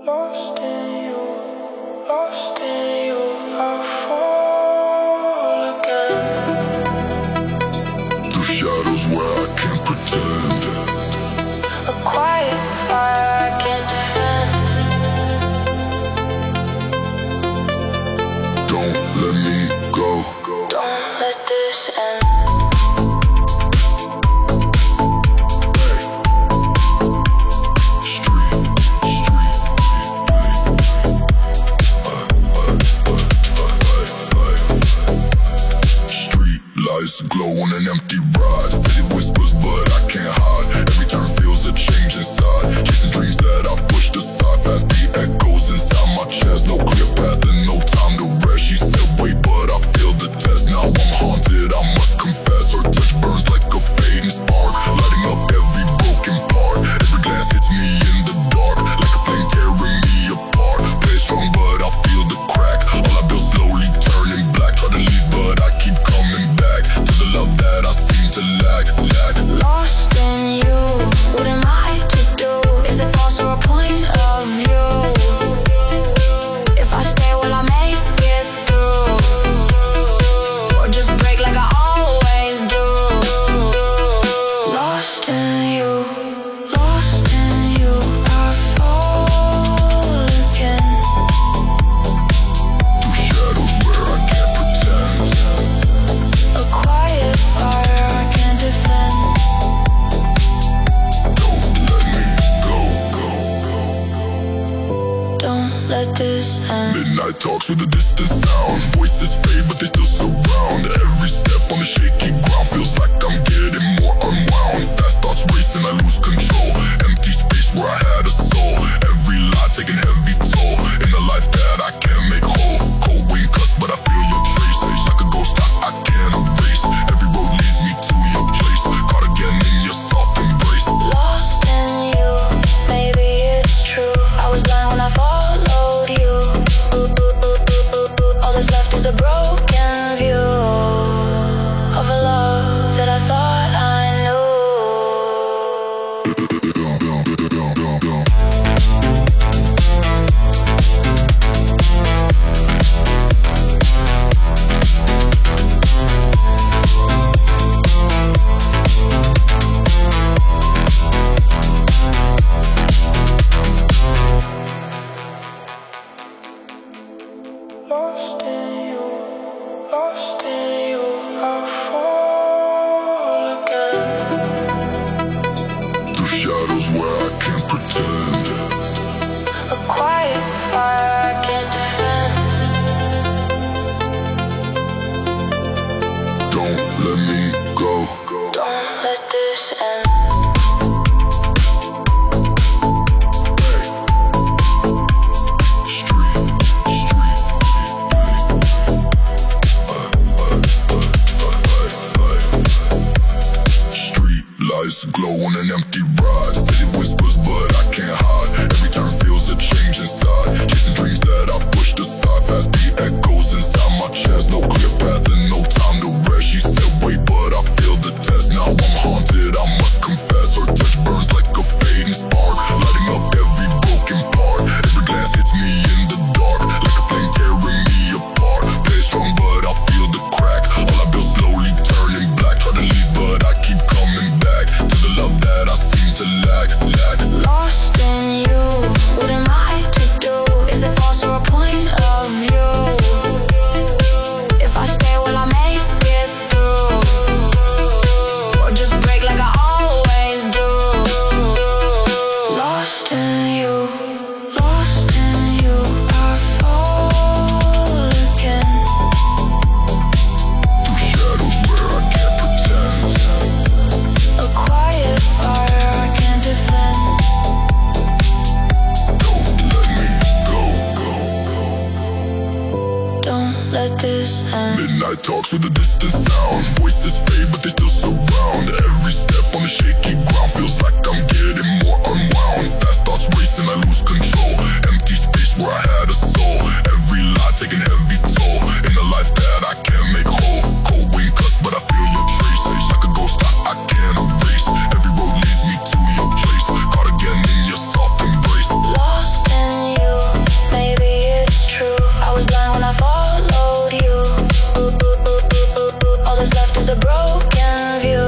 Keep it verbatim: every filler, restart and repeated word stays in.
Lost in you, lost in you, I fall again. Through shadows where I can't pretend. A quiet fire I can't defend. Don't let me go. Don't let this end. Lights glow on an empty ride. City whispers, but I can't hide. Every turn feels a change inside. Chasing dreams that I pushed aside. Fast beat echoes inside my chest. No clear path and no time to rest. She said wait, but I feel the test. Now I'm haunted, I must confess. Her touch burns like a fading spark, lighting up every broken part. Every glance hits me in the dark, like a flame tearing me apart. Play strong, but I feel the crack. All I build slowly turning black. Try to leave, but I keep coming back to the love that I seem to lack, lack. Lost in you, what am I to do? Is it false or a point of view? If I stay, will I make it through? Or just break like I always do? Lost in you, lost in you, I fall again. Through shadows where I can't pretend. A quiet fire I can't defend. Don't let me go, go, go. Don't let this end. Midnight talks with a distant sound. Voices fade, but they still surround. Every step on the shaky ground feels like I'm getting more unwound. Fast thoughts racing, I lose control. Empty space where I had a soul. Every lie taking heavy toll in a life that I can't make whole. Cold wind cuts, but I feel your traces. Like a ghost I, I can't erase. Every road leads me to your place. Caught again in your soft embrace. Lost in you, maybe it's true. I was blind when I followed you. All that's left is a broken view of a love that I thought I knew. Lost in you, lost in you, I fall again. Through shadows where I can't pretend. A quiet fire I can't defend. Don't let me go. Don't let this end. Lights glow on an empty ride. City whispers, but I can't hide. Every turn feels a change inside. Chasing dreams that I pushed aside. Fast beat echoes inside my chest. No clear path and no time to rest. She said wait, but I feel the test. Now I'm haunted, I must confess. Her touch burns like a fading spark, lighting up every broken part. Every glance hits me in the dark, like a flame tearing me apart. Play strong, but I feel the crack. All I build slowly turning black. Try to leave, but I keep coming back to the love that I seem to lack, lack. Lost in you, what am I to do? Is it false or a point of view? If I stay, will I make it through? Or just break like I always do? Lost in you, lost in you, I fall again. Through shadows where I can't pretend. A quiet fire I can't defend. Don't let me go, go, go. Don't let this end. Midnight talks with a distant sound. Voices fade, but they still surround. Every step on the shaky ground feels like I'm getting more unwound. Fast thoughts racing, I lose control. Empty space where I had a soul. Every lie taking heavy toll in a life that I can't make whole. Cold wind cuts, but I feel your traces. Like a ghost I, I can't erase. Every road leads me to your place. Caught again in your soft embrace. Lost in you, a broken view.